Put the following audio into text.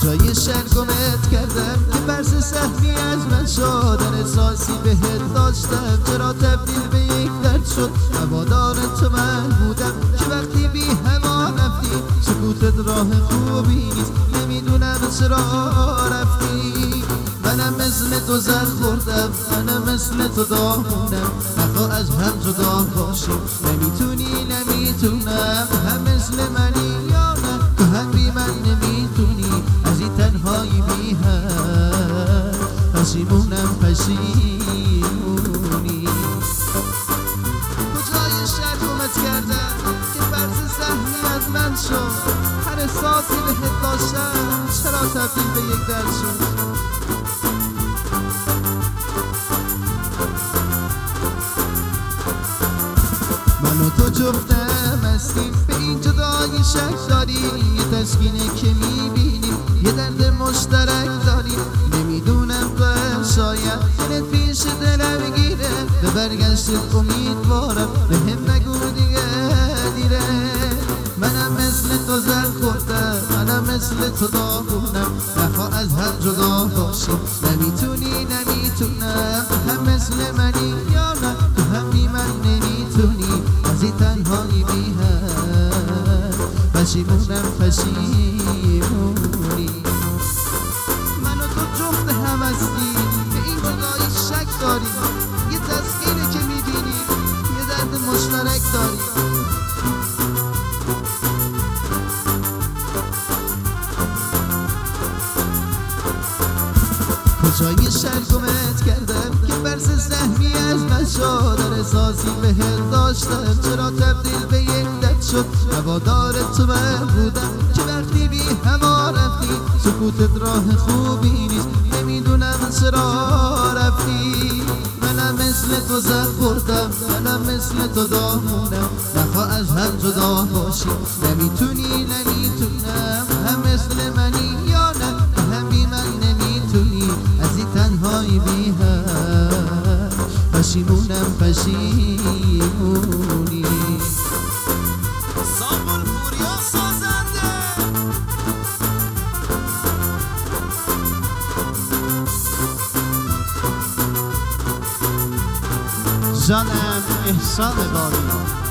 کجای شهر گمت کردم که فرض سهمی از من شد. احساسی بهت داشتم چرا تبدیل به یک درد شد. هوادار تو من بودم که وقتی بی هوا رفتی سکوتت راه خوبی نیست. نمیدونم چرا رفتی. منم مثل تو زر خوردم، منم مثل تو داغونم. نخواه از هم جدا باشیم، نمیتونم هم مثل منی یا نه. تو هم بی من نمیتونی از این تنهایی بی هم. پشیمونم پشیمونی. کجای شهر گمت کردم که فرض سهمی از من شد. هر احساسی بهت داشتم چرا تبدیل به یک درد شد. من و تو جفتم هستیم، به این جدایی شک داریم. یه تسکینه که میبینیم، یه درد مشترک داریم. نمیدونم تو شاید دلت پیش دلم گیره. به برگشتت امیدوارم، به هم نگو دیگه دیره. منم مثل تو زر خوردم، منم مثل تو داغونم. نخواه از هم جدا باشیم، نمیتونم هم مثل منی یا نه. تو هم بی من نمیتونی از این تنهایی بی هم. پشیمونم پشیمونی. من و تو جفت هم هستیم، به این جدایی شک داریم. یه تسکینه که میبینیم، یه درد مشترک داریم. کجای شهر گمت کردم که فرض سهمی از من شد. احساسی بهت داشتم چرا تبدیل به یک درد شد. هوادار تو من بودم که وقتی بی هوا رفتی سکوتت راه خوبی نیست. نمیدونم چرا رفتی. منم مثل تو زر خوردم، منم مثل تو داغونم. نخواه از هم جدا باشیم، نمیتونم هم مثل منی یا نه. هم بی من نمیتونی از این تنهایی بی هم. پشیمونم پشیمونی. سامبول پوریا سازنده. جانم احسان باری.